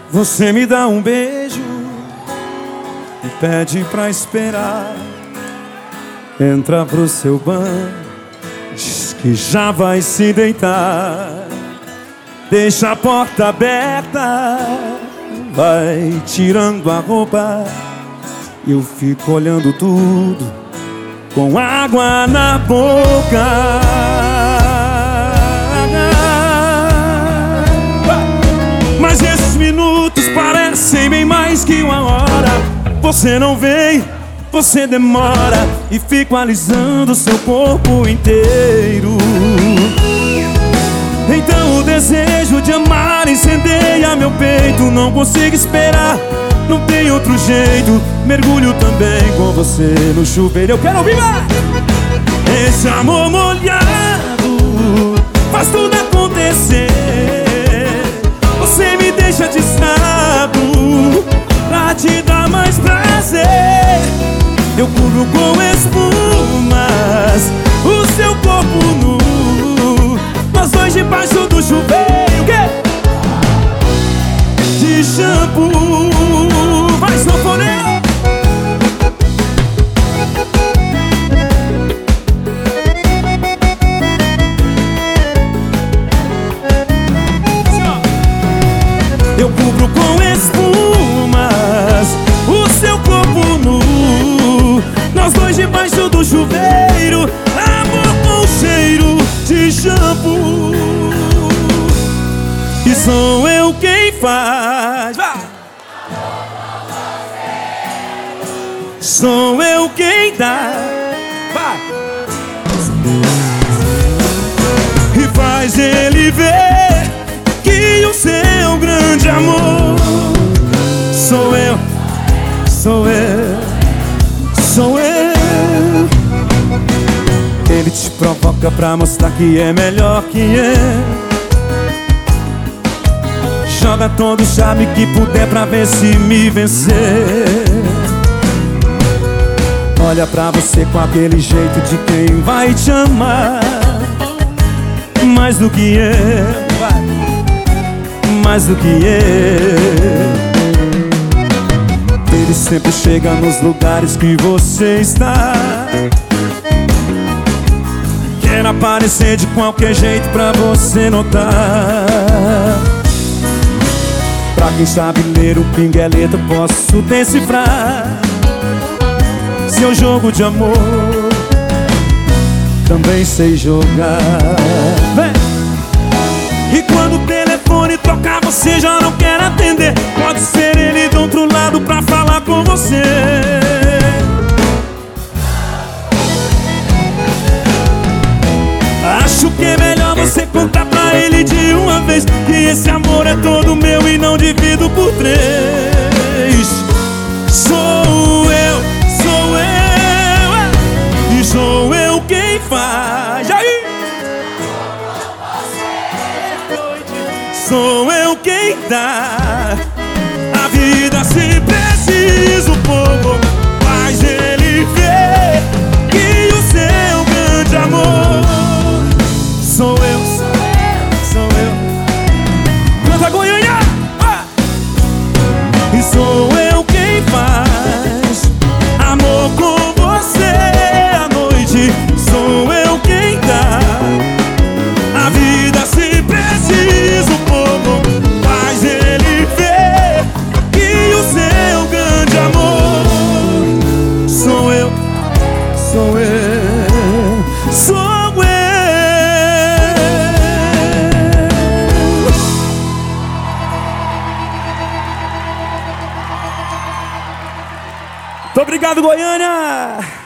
Você me dá um beijo e pede pra esperar. Entra pro seu banho, diz que já vai se deitar. Deixa a porta aberta, vai tirando a roupa. Eu fico olhando tudo com água na boca. Mas esses minutos parecem bem mais que uma hora. Você não vem, você demora, e fico alisando seu corpo inteiro. Então o desejo de amar incendeia meu peito. Não consigo esperar, não tem outro jeito. Mergulho também com você no chuveiro. Eu quero ouvir mais! Esse amor molhado faz tudo acontecer. Você me deixa de estado pra te dar mais prazer. Eu cubro com espumas o seu corpo nu, nós dois debaixo do chuveiro. Que? De shampoo. Vai, sanfoneiro! Eu cubro com espumas o seu corpo nu, nós dois debaixo do chuveiro. Amor com cheiro de shampoo. E sou eu quem faz. Vai! Sou eu quem dá. Vai! E faz ele ver que o seu grande amor sou eu, sou eu, sou eu. Ele te provoca pra mostrar que é melhor que eu. Joga todo o charme que puder pra ver se me vencer. Olha pra você com aquele jeito de quem vai te amar mais do que eu, mais do que eu. Ele sempre chega nos lugares que você está. Quer aparecer de qualquer jeito pra você notar. Pra quem sabe ler o pingueleta, posso decifrar seu jogo de amor. Também sei jogar. Vem! E quando o telefone tocar, você já não quer atender. Pode ser ele do outro lado pra falar com você. Acho que é melhor você contar pra ele de uma vez que esse amor é todo meu e não divido por 3. Sou eu, e sou eu quem faz. Aí! Sou eu quem dá a vida se preciso pouco. Faz ele ver que o seu grande amor sou eu, sou eu. Canta Goiânia! Ah! E sou eu quem faz amor com você à noite. Sou eu quem dá a vida se preciso pouco. Faz ele ver que o seu grande amor sou eu, sou eu, sou eu. Muito obrigado, Goiânia!